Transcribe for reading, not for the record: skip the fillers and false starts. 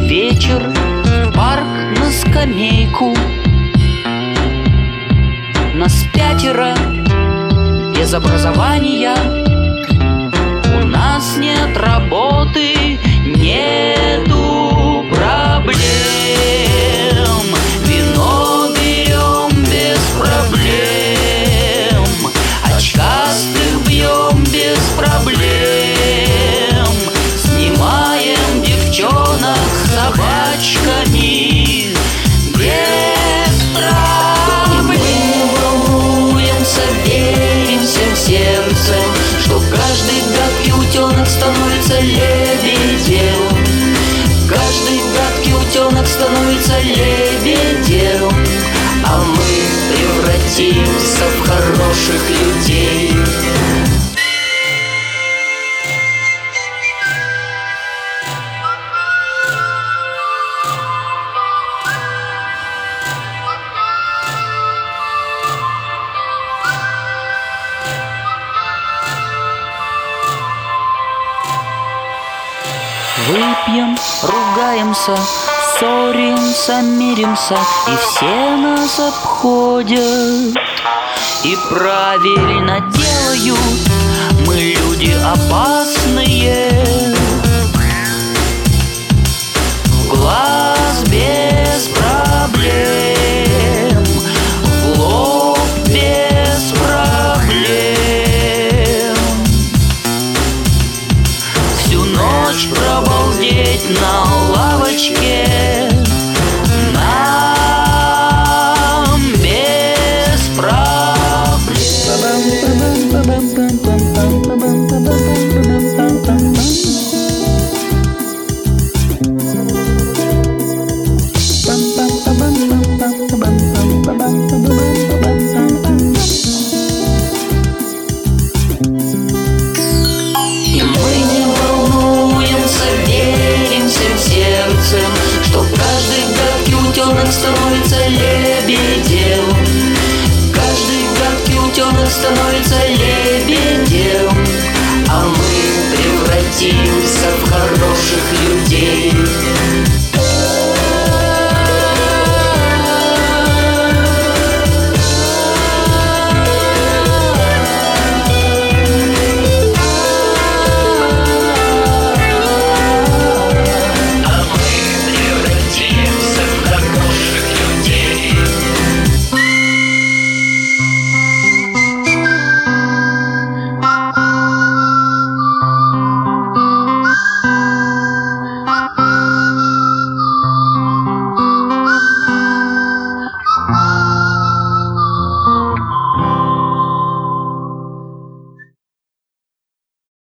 вечер, в парк на скамейку. Нас 5 без образования. У нас нет работы, нету проблем. Вино берем без проблем, очкастых бьем без проблем. Снимаем девчонок собачками без проблем. Волнуемся, веримся в сердце, что каждый гадкий утенок становится лебедем. Каждый гадкий утенок становится лебедем, а мы превратимся в хороших людей. Выпьем, ругаемся, ссоримся, миримся, и все нас обходят. И правильно делают, мы люди опасные. В глаз без проблем, в лоб без проблем. Всю ночь пробалдеть на лавочке нам без что каждый гадкий утенок становится лебедем. Каждый гадкий утенок становится лебедем, а мы превратимся в хороших людей.